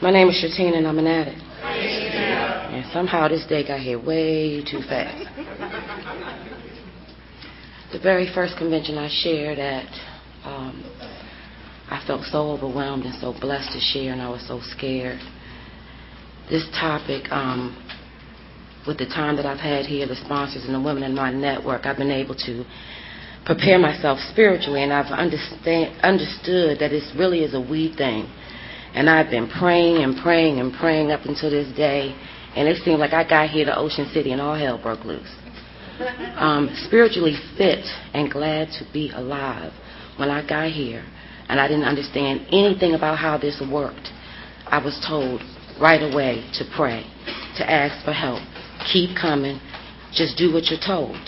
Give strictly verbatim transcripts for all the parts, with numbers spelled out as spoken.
My name is Shatina, and I'm an addict. And somehow this day got here way too fast. The very first convention I shared at, um, I felt so overwhelmed and so blessed to share, and I was so scared. This topic, um, with the time that I've had here, the sponsors and the women in my network, I've been able to prepare myself spiritually, and I've understand, understood that this really is a we thing. And I've been praying and praying and praying up until this day, and it seemed like I got here to Ocean City and all hell broke loose. Um, spiritually fit and glad to be alive. When I got here and I didn't understand anything about how this worked, I was told right away to pray, to ask for help. Keep coming. Just do what you're told.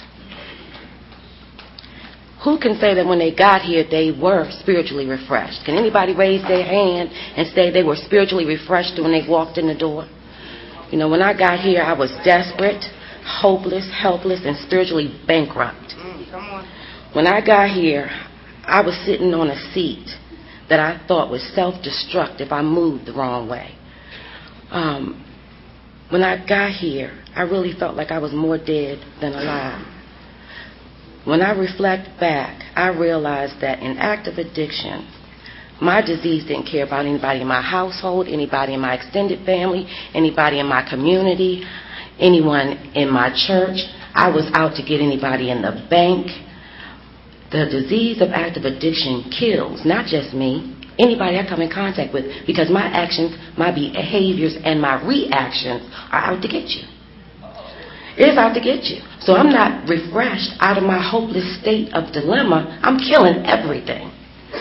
Who can say that when they got here, they were spiritually refreshed? Can anybody raise their hand and say they were spiritually refreshed when they walked in the door? You know, when I got here, I was desperate, hopeless, helpless, and spiritually bankrupt. When I got here, I was sitting on a seat that I thought was self-destruct if I moved the wrong way. Um, when I got here, I really felt like I was more dead than alive. When I reflect back, I realized that in active addiction, my disease didn't care about anybody in my household, anybody in my extended family, anybody in my community, anyone in my church. I was out to get anybody in the bank. The disease of active addiction kills, not just me, anybody I come in contact with, because my actions, my behaviors, and my reactions are out to get you. It is out to get you. So I'm not refreshed out of my hopeless state of dilemma. I'm killing everything.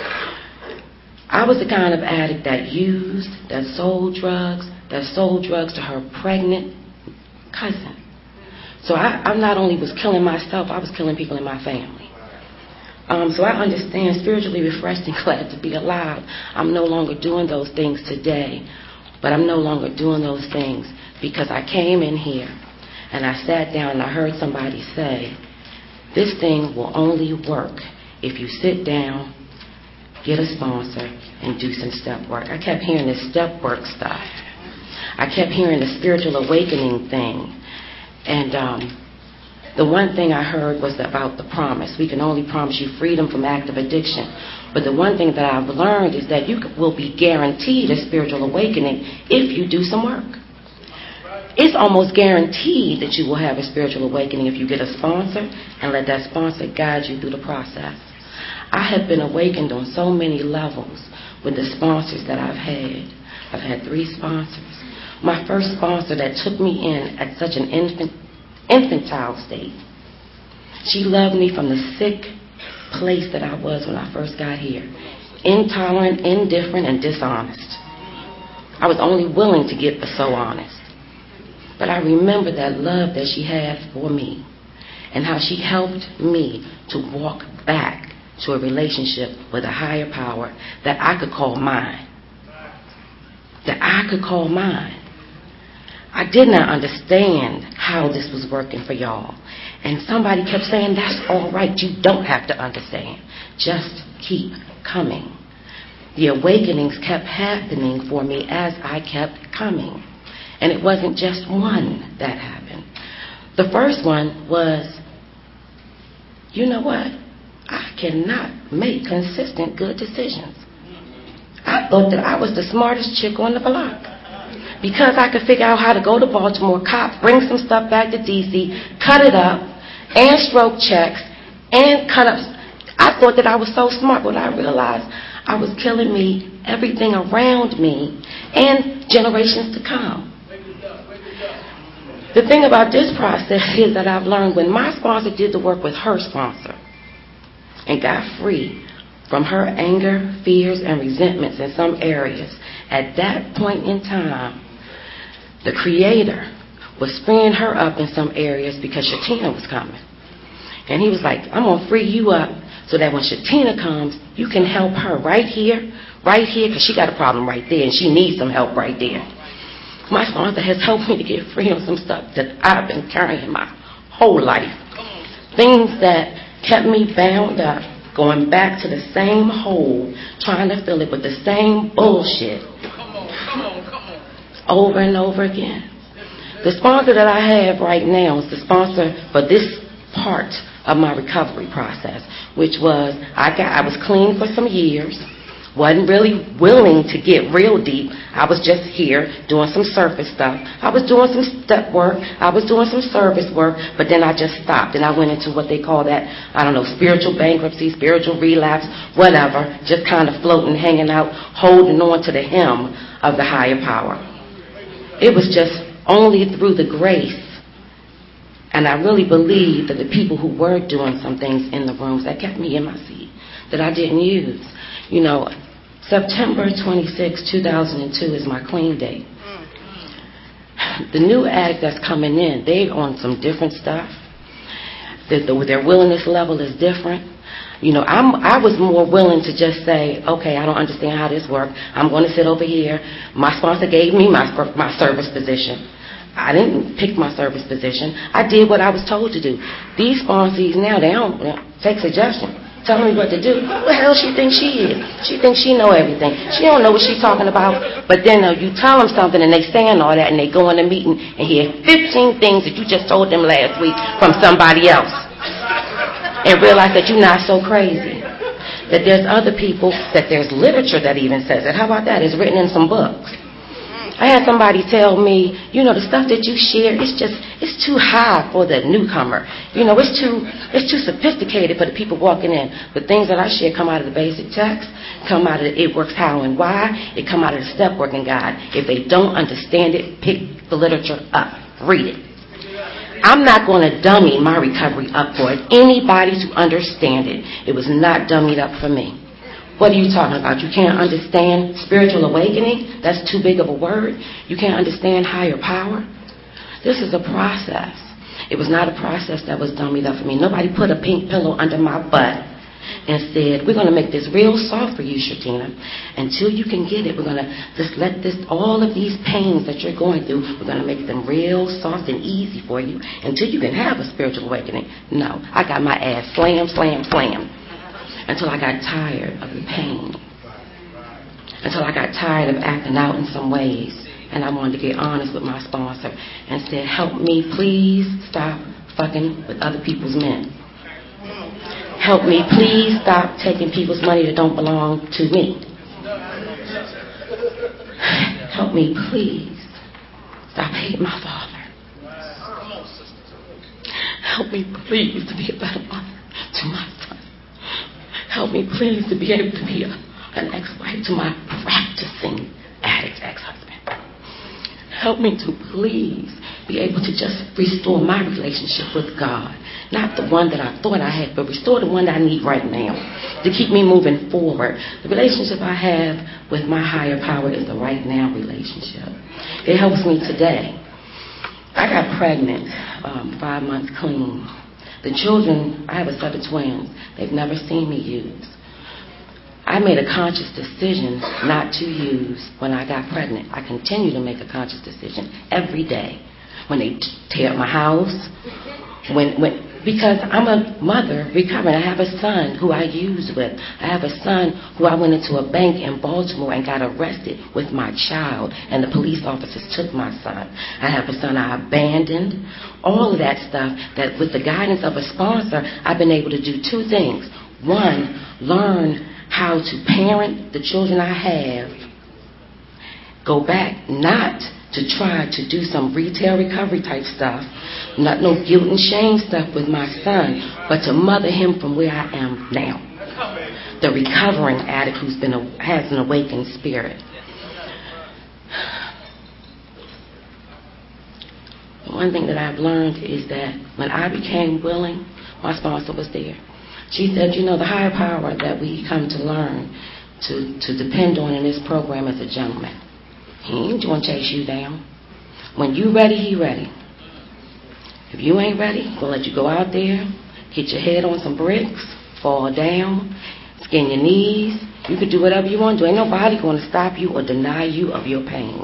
I was the kind of addict that used, that sold drugs, that sold drugs to her pregnant cousin. So I, I not only was killing myself, I was killing people in my family. Um, so I understand, spiritually refreshed and glad to be alive. I'm no longer doing those things today, but I'm no longer doing those things because I came in here and I sat down and I heard somebody say, this thing will only work if you sit down, get a sponsor, and do some step work. I kept hearing this step work stuff. I kept hearing the spiritual awakening thing. And um, the one thing I heard was about the promise. We can only promise you freedom from active addiction. But the one thing that I've learned is that you will be guaranteed a spiritual awakening if you do some work. It's almost guaranteed that you will have a spiritual awakening if you get a sponsor and let that sponsor guide you through the process. I have been awakened on so many levels with the sponsors that I've had. I've had three sponsors. My first sponsor that took me in at such an infant, infantile state, she loved me from the sick place that I was when I first got here. Intolerant, indifferent, and dishonest. I was only willing to get so honest. But I remember that love that she had for me and how she helped me to walk back to a relationship with a higher power that I could call mine. That I could call mine. I did not understand how this was working for y'all. And somebody kept saying, that's all right. You don't have to understand. Just keep coming. The awakenings kept happening for me as I kept coming. And it wasn't just one that happened. The first one was, you know what? I cannot make consistent good decisions. I thought that I was the smartest chick on the block because I could figure out how to go to Baltimore, cop, bring some stuff back to D C, cut it up, and stroke checks, and cut up. I thought that I was so smart, but I realized I was killing me, everything around me, and generations to come. The thing about this process is that I've learned when my sponsor did the work with her sponsor and got free from her anger, fears, and resentments in some areas, at that point in time, the Creator was freeing her up in some areas because Shatina was coming. And he was like, I'm going to free you up so that when Shatina comes, you can help her right here, right here, because she got a problem right there and she needs some help right there. My sponsor has helped me to get free on some stuff that I've been carrying my whole life. Things that kept me bound up, going back to the same hole, trying to fill it with the same bullshit. Come on, come on, come on. over and over again. The sponsor that I have right now is the sponsor for this part of my recovery process, which was I got I was clean for some years, wasn't really willing to get real deep. I was just here doing some surface stuff. I was doing some step work. I was doing some service work, but then I just stopped and I went into what they call that, I don't know, spiritual bankruptcy, spiritual relapse, whatever, just kind of floating, hanging out, holding on to the hem of the higher power. It was just only through the grace, and I really believe that the people who were doing some things in the rooms that kept me in my seat that I didn't use. You know, September twenty-sixth, two thousand two is my clean date. The new act that's coming in, they're on some different stuff. The, the, their willingness level is different. You know, I'm, I was more willing to just say, okay, I don't understand how this works. I'm going to sit over here. My sponsor gave me my, my service position. I didn't pick my service position. I did what I was told to do. These sponsees now, they don't take suggestions. Tell me what to do. Who the hell she thinks she is? She thinks she know everything. She don't know what she's talking about. But then uh, you tell them something and they stand all that and they go in a meeting and hear fifteen things that you just told them last week from somebody else. And realize that you're not so crazy. That there's other people, that there's literature that even says it. How about that? It's written in some books. I had somebody tell me, you know, the stuff that you share, it's just, it's too high for the newcomer. You know, it's too, it's too sophisticated for the people walking in. The things that I share come out of the basic text, come out of the It Works How and Why, it come out of the Step Working Guide. If they don't understand it, pick the literature up, read it. I'm not going to dummy my recovery up for it. Anybody to understand it. It was not dummied up for me. What are you talking about? You can't understand spiritual awakening? That's too big of a word. You can't understand higher power? This is a process. It was not a process that was dummied up for me. Nobody put a pink pillow under my butt and said, we're going to make this real soft for you, Shatina. Until you can get it, we're going to just let this, all of these pains that you're going through, we're going to make them real soft and easy for you until you can have a spiritual awakening. No, I got my ass slam, slam, slam. Until I got tired of the pain. Until I got tired of acting out in some ways. And I wanted to get honest with my sponsor and said, help me please stop fucking with other people's men. Help me please stop taking people's money that don't belong to me. Help me please stop hating my father. Help me please to be a better mother to my son. Help me, please, to be able to be a, an ex-wife to my practicing addict ex-husband. Help me to please be able to just restore my relationship with God. Not the one that I thought I had, but restore the one that I need right now to keep me moving forward. The relationship I have with my higher power is the right now relationship. It helps me today. I got pregnant um, five months clean. The children, I have a set of twins. They've never seen me use. I made a conscious decision not to use when I got pregnant. I continue to make a conscious decision every day. When they tear up my house, when, when, because I'm a mother recovering. I have a son who I use with. I have a son who I went into a bank in Baltimore and got arrested with my child, and the police officers took my son. I have a son I abandoned. All of that stuff, that with the guidance of a sponsor, I've been able to do two things. One, learn how to parent the children I have. Go back, not to try to do some retail recovery type stuff, not no guilt and shame stuff with my son, but to mother him from where I am now. The recovering addict who's been a, has an awakened spirit. One thing that I've learned is that when I became willing, my sponsor was there. She said, you know, the higher power that we come to learn to, to depend on in this program is a gentleman. He ain't going to chase you down. When you ready, he ready. If you ain't ready, he's going to let you go out there, hit your head on some bricks, fall down, skin your knees. You can do whatever you want to do. Ain't nobody going to stop you or deny you of your pain.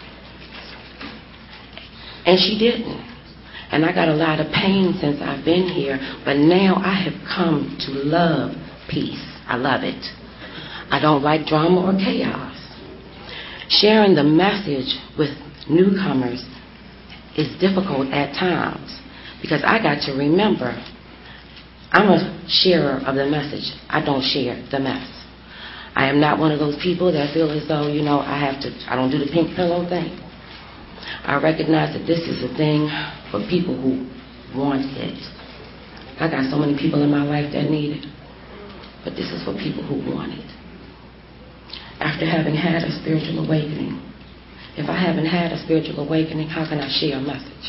And she didn't. And I got a lot of pain since I've been here, but now I have come to love peace. I love it. I don't like drama or chaos. Sharing the message with newcomers is difficult at times, because I got to remember, I'm a sharer of the message. I don't share the mess. I am not one of those people that feel as though, you know, I have to, I don't do the pink pillow thing. I recognize that this is a thing for people who want it. I got so many people in my life that need it, but this is for people who want it. After having had a spiritual awakening, if I haven't had a spiritual awakening, how can I share a message?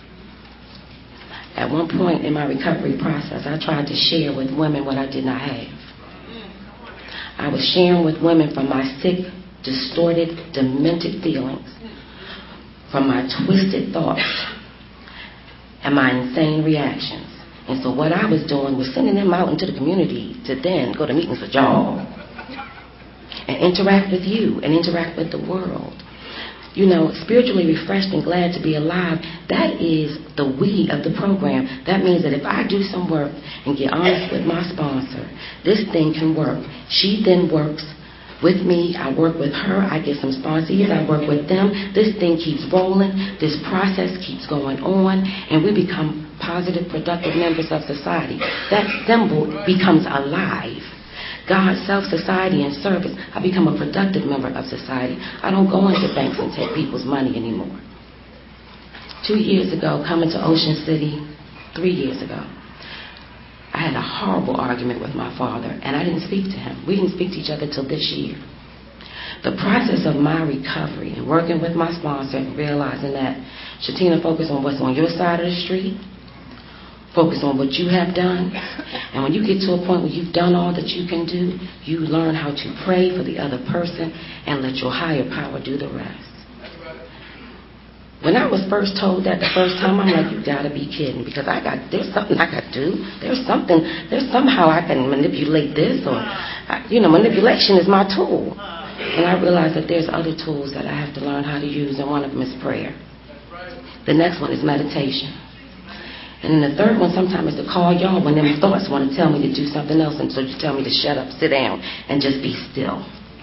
At one point in my recovery process, I tried to share with women what I did not have. I was sharing with women from my sick, distorted, demented feelings, from my twisted thoughts, and my insane reactions. And so what I was doing was sending them out into the community to then go to meetings with y'all and interact with you and interact with the world. You know, spiritually refreshed and glad to be alive, that is the we of the program. That means that if I do some work and get honest with my sponsor, this thing can work. She then works with me. I work with her. I get some sponsors. I work with them. This thing keeps rolling. This process keeps going on, and we become positive, productive members of society. That symbol becomes alive. God, self, society, and service. I become a productive member of society. I don't go into banks and take people's money anymore. Two years ago, coming to Ocean City, three years ago, I had a horrible argument with my father, and I didn't speak to him. We didn't speak to each other till this year. The process of my recovery and working with my sponsor and realizing that, Shatina, focus on what's on your side of the street. Focus on what you have done. And when you get to a point where you've done all that you can do, you learn how to pray for the other person and let your higher power do the rest. When I was first told that the first time, I'm like, you gotta be kidding, because I got, there's something I got to do. There's something, there's somehow I can manipulate this, or, you know, manipulation is my tool. And I realized that there's other tools that I have to learn how to use, and one of them is prayer. The next one is meditation. And then the third one sometimes is to call y'all when them thoughts want to tell me to do something else, and so you tell me to shut up, sit down, and just be still.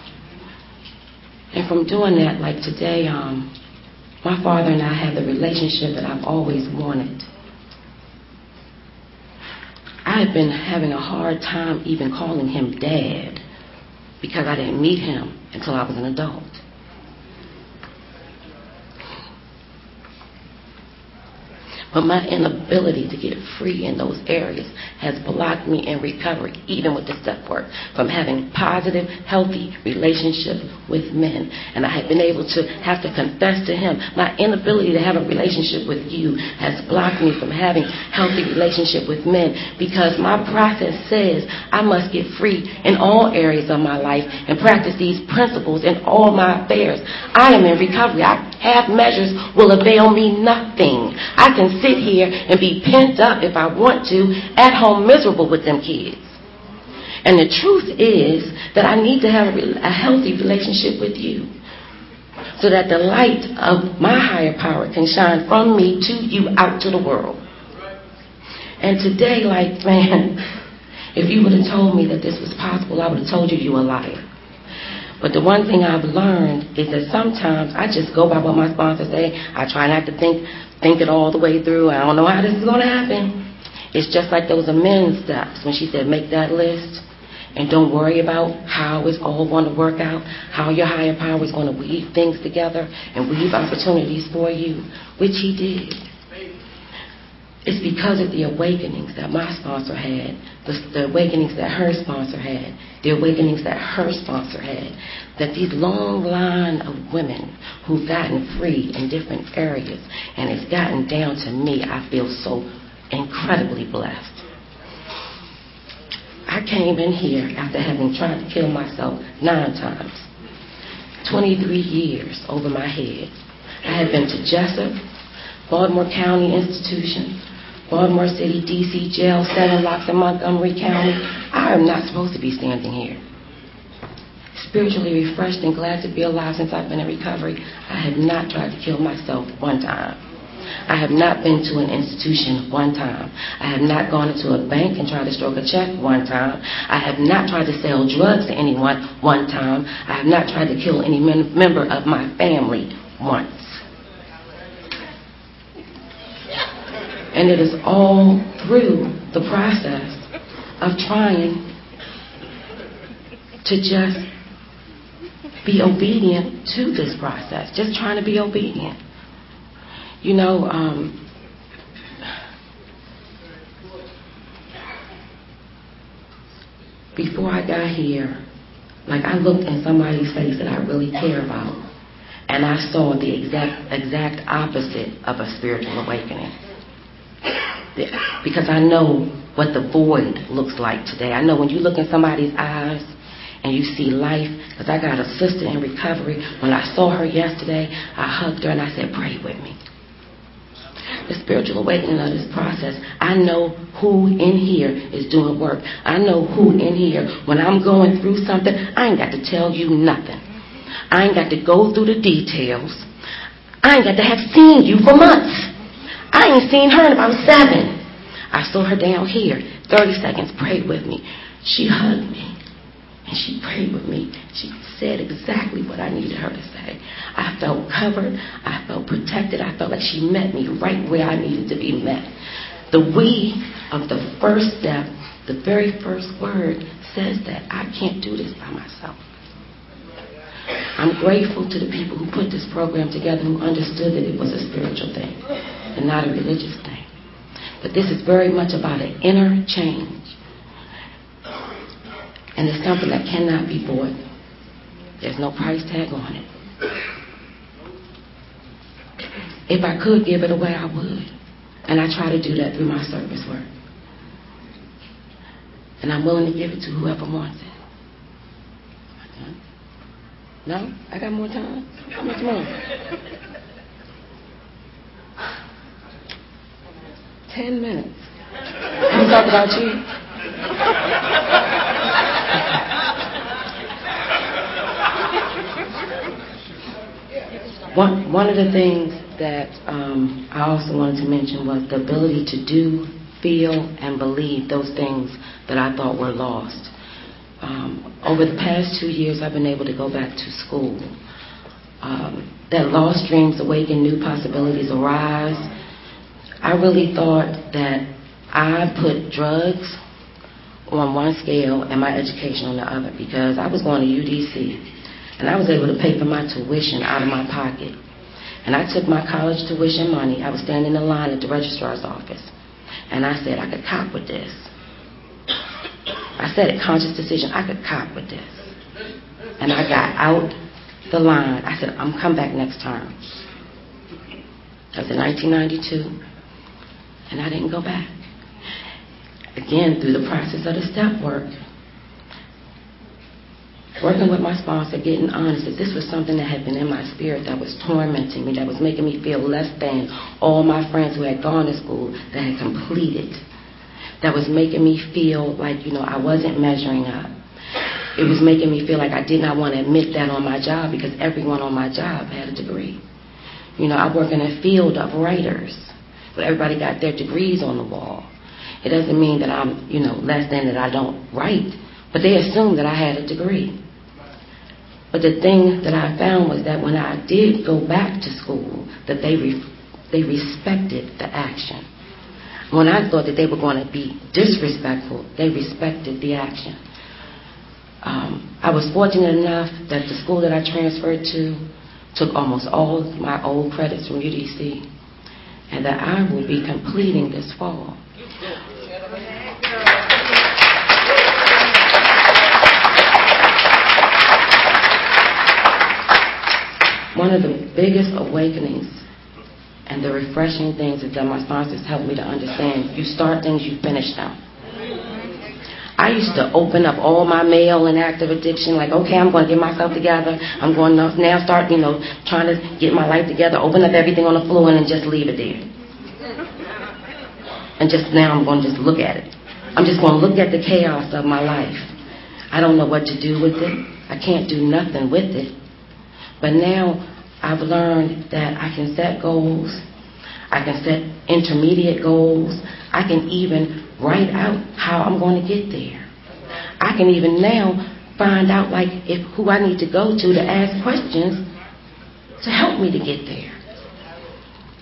And from doing that, like today, um, my father and I have the relationship that I've always wanted. I had been having a hard time even calling him Dad because I didn't meet him until I was an adult. But my inability to get free in those areas has blocked me in recovery, even with the step work, from having positive, healthy relationships with men. And I have been able to have to confess to him, my inability to have a relationship with you has blocked me from having healthy relationship with men, because my process says I must get free in all areas of my life and practice these principles in all my affairs. I am in recovery. I, half measures will avail me nothing. I can sit here and be pent up if I want to, at home miserable with them kids. And the truth is that I need to have a healthy relationship with you, so that the light of my higher power can shine from me to you out to the world. And today, like, man, if you would have told me that this was possible, I would have told you you were a liar. But the one thing I've learned is that sometimes I just go by what my sponsors say. I try not to think think it all the way through. I don't know how this is going to happen. It's just like those amends steps when she said make that list and don't worry about how it's all going to work out, how your higher power is going to weave things together and weave opportunities for you, which he did. It's because of the awakenings that my sponsor had, the, the awakenings that her sponsor had, the awakenings that her sponsor had, that these long line of women who've gotten free in different areas, and it's gotten down to me, I feel so incredibly blessed. I came in here after having tried to kill myself nine times, twenty-three years over my head. I had been to Jessup, Baltimore County Institution, Baltimore City, D C Jail, seven locks in Montgomery County. I am not supposed to be standing here. Spiritually refreshed and glad to be alive since I've been in recovery. I have not tried to kill myself one time. I have not been to an institution one time. I have not gone into a bank and tried to stroke a check one time. I have not tried to sell drugs to anyone one time. I have not tried to kill any mem- member of my family once. And it is all through the process of trying to just be obedient to this process, just trying to be obedient. You know, um, before I got here, like I looked in somebody's face that I really care about, and I saw the exact exact opposite of a spiritual awakening. Because I know what the void looks like today. I know when you look in somebody's eyes and you see life, because I got a sister in recovery. When I saw her yesterday, I hugged her and I said, pray with me. The spiritual awakening of this process, I know who in here is doing work. I know who in here, when I'm going through something, I ain't got to tell you nothing. I ain't got to go through the details. I ain't got to have seen you for months. I ain't seen her in about seven. I saw her down here, thirty seconds, prayed with me. She hugged me, and she prayed with me. She said exactly what I needed her to say. I felt covered. I felt protected. I felt like she met me right where I needed to be met. The we of the first step, the very first word, says that I can't do this by myself. I'm grateful to the people who put this program together, who understood that it was a spiritual thing and not a religious thing. But this is very much about an inner change. And it's something that cannot be bought. There's no price tag on it. If I could give it away, I would. And I try to do that through my service work. And I'm willing to give it to whoever wants it. No? I got more time? How much more? Ten minutes. Let me talk about you. One, one of the things that um, I also wanted to mention was the ability to do, feel, and believe those things that I thought were lost. Um, over the past two years, I've been able to go back to school. Um, that lost dreams awaken, new possibilities arise. I really thought that I put drugs on one scale and my education on the other, because I was going to U D C and I was able to pay for my tuition out of my pocket. And I took my college tuition money. I was standing in line at the registrar's office, and I said I could cop with this. I said it, conscious decision, I could cop with this. And I got out the line. I said, I'm come back next term. That was in nineteen ninety-two. And I didn't go back. Again, through the process of the step work, working with my sponsor, getting honest that this was something that had been in my spirit that was tormenting me, that was making me feel less than all my friends who had gone to school, that had completed, that was making me feel like, you know, I wasn't measuring up. It was making me feel like I did not want to admit that on my job, because everyone on my job had a degree. You know, I work in a field of writers, but everybody got their degrees on the wall. It doesn't mean that I'm, you know, less than, that I don't write, but they assumed that I had a degree. But the thing that I found was that when I did go back to school, that they re- they respected the action. When I thought that they were going to be disrespectful, they respected the action. Um, I was fortunate enough that the school that I transferred to took almost all of my old credits from U D C, and that I will be completing this fall. One of the biggest awakenings and the refreshing things is that my sponsors helped me to understand, you start things, you finish them. I used to open up all my mail and active addiction, like, okay, I'm going to get myself together. I'm going to now start, you know, trying to get my life together, open up everything on the floor, and then just leave it there. And just now I'm going to just look at it. I'm just going to look at the chaos of my life. I don't know what to do with it. I can't do nothing with it. But now I've learned that I can set goals. I can set intermediate goals. I can even write out how I'm going to get there. I can even now find out, like, if who I need to go to to ask questions to help me to get there.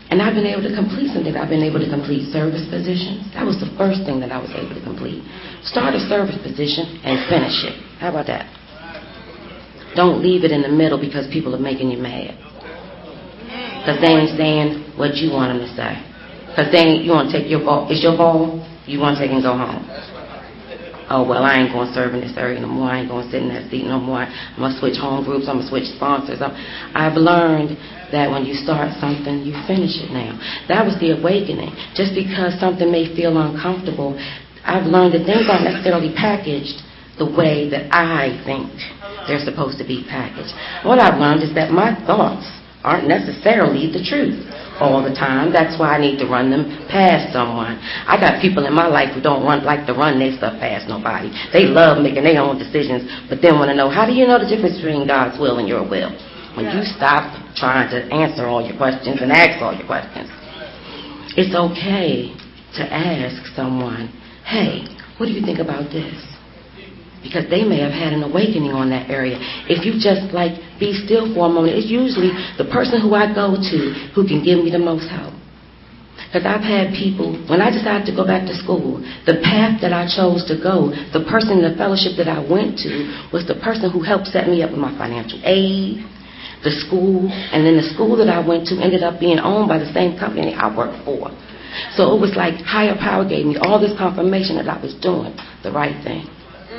And I've been able to complete some things. I've been able to complete service positions. That was the first thing that I was able to complete. Start a service position and finish it. How about that? Don't leave it in the middle because people are making you mad. Because they ain't saying what you want them to say. Because they ain't, you want to take your ball. It's your ball. You want to take and go home. Oh, well, I ain't going to serve in this area no more. I ain't going to sit in that seat no more. I'm going to switch home groups. I'm going to switch sponsors. I'm, I've learned that when you start something, you finish it now. That was the awakening. Just because something may feel uncomfortable, I've learned that things aren't necessarily packaged the way that I think they're supposed to be packaged. What I've learned is that my thoughts aren't necessarily the truth all the time. That's why I need to run them past someone. I got people in my life who don't want, like to run their stuff past nobody. They love making their own decisions, but then want to know, how do you know the difference between God's will and your will? When you stop trying to answer all your questions and ask all your questions. It's okay to ask someone, hey, what do you think about this? Because they may have had an awakening on that area. If you just like be still for a moment, it's usually the person who I go to who can give me the most help. Because I've had people, when I decided to go back to school, the path that I chose to go, the person in the fellowship that I went to was the person who helped set me up with my financial aid, the school, and then the school that I went to ended up being owned by the same company I worked for. So it was like higher power gave me all this confirmation that I was doing the right thing.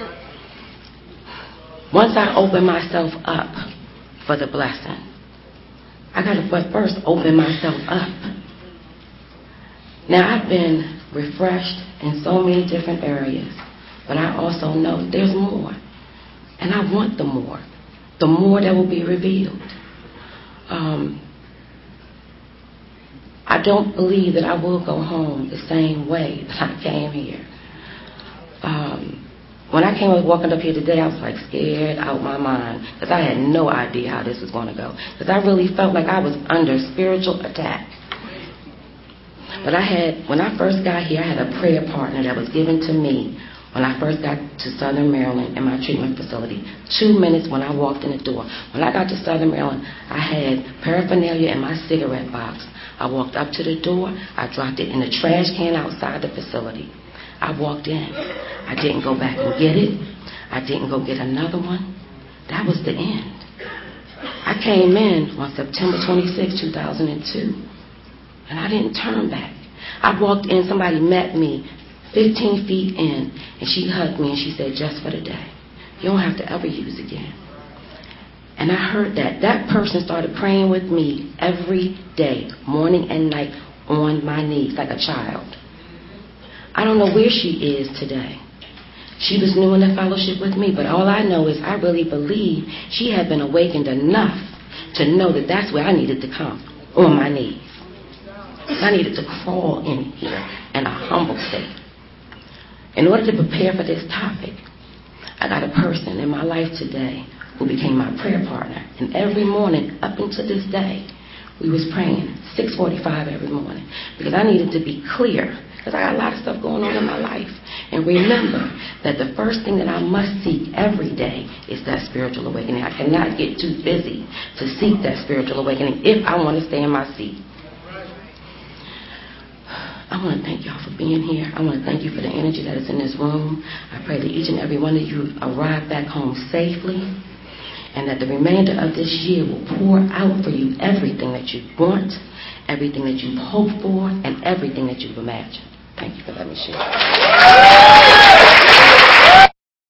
Once I open myself up for the blessing, I got to first open myself up. Now, I've been refreshed in so many different areas, but I also know there's more. And I want the more. The more that will be revealed. Um, I don't believe that I will go home the same way that I came here. Um... When I came up walking up here today, I was like scared out my mind because I had no idea how this was going to go. Because I really felt like I was under spiritual attack. But I had, when I first got here, I had a prayer partner that was given to me when I first got to Southern Maryland in my treatment facility. Two minutes when I walked in the door. When I got to Southern Maryland, I had paraphernalia in my cigarette box. I walked up to the door. I dropped it in the trash can outside the facility. I walked in. I didn't go back and get it. I didn't go get another one. That was the end. I came in on September twenty-sixth, two thousand two, and I didn't turn back. I walked in, somebody met me fifteen feet in, and she hugged me and she said, just for the day. You don't have to ever use again. And I heard that. That person started praying with me every day, morning and night, on my knees like a child. I don't know where she is today. She was new in the fellowship with me, but all I know is I really believe she had been awakened enough to know that that's where I needed to come, on my knees. I needed to crawl in here in a humble state. In order to prepare for this topic, I got a person in my life today who became my prayer partner. And every morning, up until this day, we was praying six forty-five every morning because I needed to be clear. Because I got a lot of stuff going on in my life. And remember that the first thing that I must seek every day is that spiritual awakening. I cannot get too busy to seek that spiritual awakening if I want to stay in my seat. I want to thank y'all for being here. I want to thank you for the energy that is in this room. I pray that each and every one of you arrive back home safely and that the remainder of this year will pour out for you everything that you want, everything that you've hoped for, and everything that you've imagined. Thank you for letting me share.